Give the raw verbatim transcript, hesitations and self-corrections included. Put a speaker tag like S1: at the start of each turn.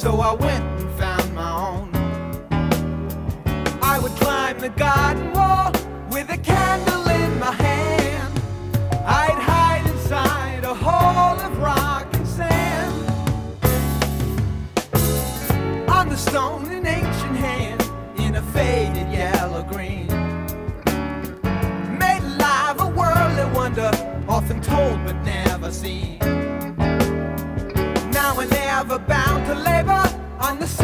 S1: so I went and found my own. I would climb the garden wall with a candle in my hand. I'd hide inside a hole of rock and sand. On the stone, an ancient hand in a faded yellow green made alive a worldly wonder, often told but never seen. Now we're never bound to labor on the